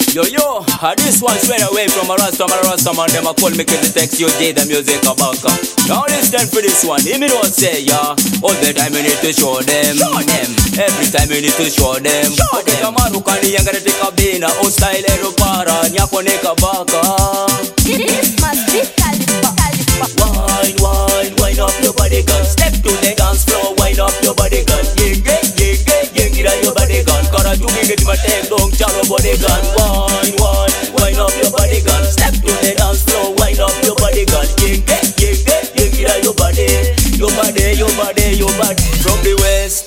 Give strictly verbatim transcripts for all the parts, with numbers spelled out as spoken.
Yo yo, uh, this one straight away from a Rasta man, a Rasta man. Them a call me cause the text you did the music about. Now listen for this one. Hear me don't say yeah. All the time you need to show them. Show them. Every time you need to show them. Show okay, them. Kamaru kani yanga de kabina. O style ero para. Nyako neka baka. This must be Khalifa. Wine, wine, wine up your body, girl. Step to the dance floor. Wine up your body, girl. Yeah, yeah, yeah, yeah, yeah. Get your body, girl. Kara tu get my take dong chalo body, girl. Wine, wine, wine up your body, girl. Step to the dance floor. Wine up your body, girl. Yeah, yeah, yeah, yeah, yeah. Get your body, your body, your body, your body. From the west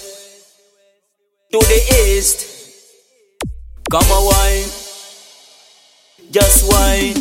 to the east, come a wine, just wine.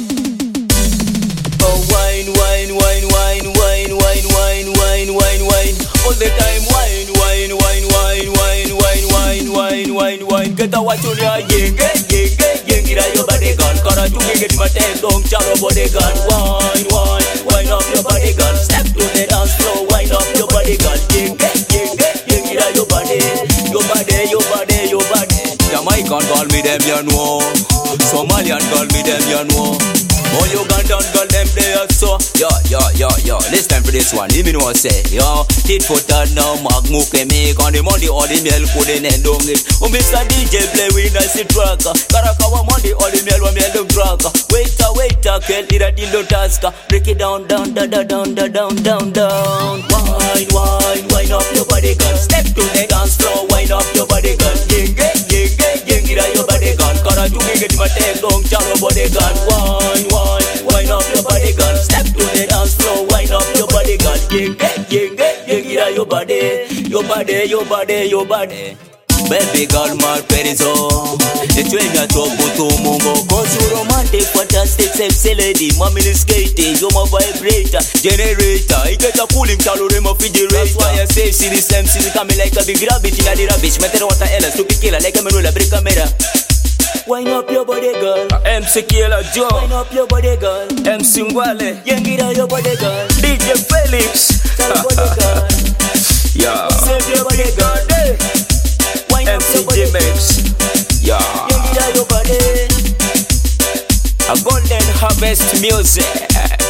Oh, wine, wine, wine, wine, wine, wine, wine, wine, wine, wine. All the time, wine, wine, wine, wine, wine, wine, wine, wine, wine, wine. Get a watch on your yeah, yeah, yeah, yeah, yeah. Get your body gun. Kara tu get my take dong chalo body gun. Wine, wine, wine up your body gun. Step to the dance floor. Wine up your body gun. Yeah, yeah, yeah, yeah, yeah. Get your body, your body, your body, your body. Jamaican call me them, you know. Somalian call me them, you know. Oh, you got down, girl, them there, so yo, yo, yo, yo, listen for this one, let me know what say, yo. Tit for tat now, mag muke make on the money, all the mail, couldn't end on it. Oh, Mister D J play with us, the tracker. Karakawa money, all the mail, one mail, look tracker. Waiter, waiter, kill it at the low tasker. Break it down, down, down, down, down, down, down, down. Wine, wine, wine up your body, girl. Step to the dance floor, wine up your body, girl. Yeah, yeah, yeah, yeah, yeah, get your body, girl. Kara tu get my take, don't chalo body, girl. Wine, wine. Wine up your body, girl. Step to the dance floor. Wine up your body, girl. Yeah, yeah, yeah, yeah, yeah, your body, your body, your body, your body. Baby girl, my perizo. The train ya topo to mungo. Cause you romantic, fantastic, sexy lady. Mommy is skating, you're my vibrator, generator. I get a cooling chalo in my refrigerator. That's why I say, see this M C coming like a big rabbit in a rubbish. Matter what I else to be killer like a manuela brick camera. Wine up your body, girl. M C Killer Joe. Wine up your body, girl. M C Ngwale. Yengira your body, girl. D J Felix. Tell your body, girl. Yeah. Save your body, girl. Wine up your body. M C J Max. Yeah. Yengira your body. A Golden Harvest Music.